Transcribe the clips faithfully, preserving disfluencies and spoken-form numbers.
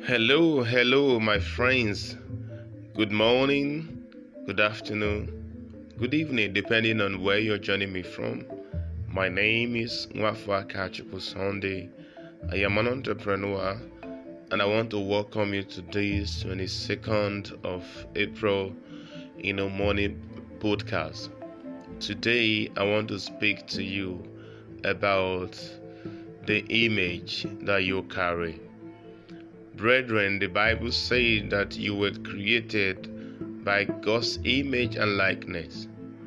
Hello, hello, my friends. Good morning, good afternoon, good evening, depending on where you're joining me from. My name is Nwafa Kachuku Sunday. I am an entrepreneur, and I want to welcome you to this twenty-second of April, you know, morning podcast. Today, I want to speak to you about the image that you carry. Brethren, the Bible says that you were created by God's image and likeness.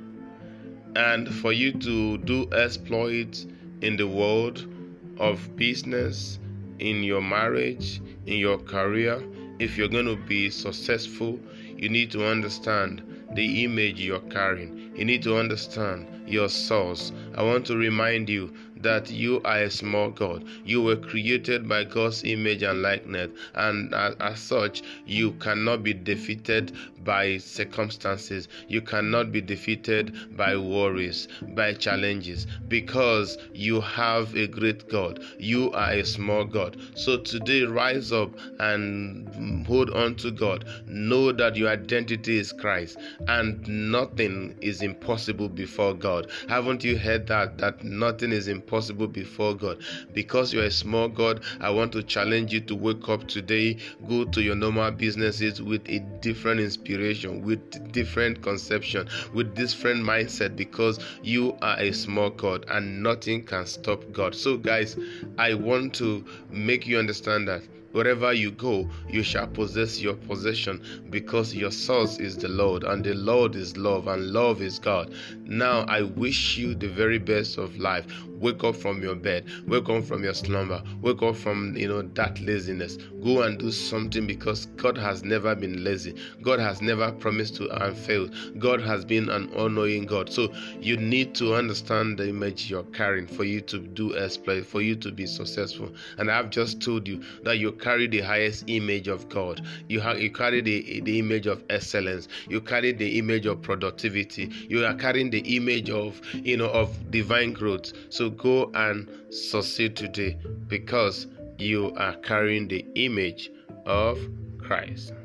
And for you to do exploits in the world of business, in your marriage, in your career, if you're going to be successful, you need to understand the image you're carrying. You need to understand your source. I want to remind you that you are a small God. You were created by God's image and likeness, and as, as such, you cannot be defeated by circumstances. You cannot be defeated by worries, by challenges, because you have a great God. You are a small God. So today, rise up and hold on to God. Know that your identity is Christ, and nothing is impossible before God. Haven't you heard that? That nothing is impossible before God. Because you're a small God, I want to challenge you to wake up today, go to your normal businesses with a different inspiration, with different conception, with different mindset, because you are a small God and nothing can stop God. So guys, I want to make you understand that wherever you go, you shall possess your possession, because your source is the Lord, and the Lord is love, and love is God. Now, I wish you the very best of life. Wake up from your bed. Wake up from your slumber. Wake up from, you know, that laziness. Go and do something, because God has never been lazy. God has never promised to and failed. God has been an all-knowing God. So you need to understand the image you're carrying for you to do exploit, for you to be successful. And I've just told you that you carry the highest image of God. You have you carry the, the image of excellence. You carry the image of productivity. You are carrying the image of, you know, of divine growth. So go and succeed today, because you are carrying the image of Christ.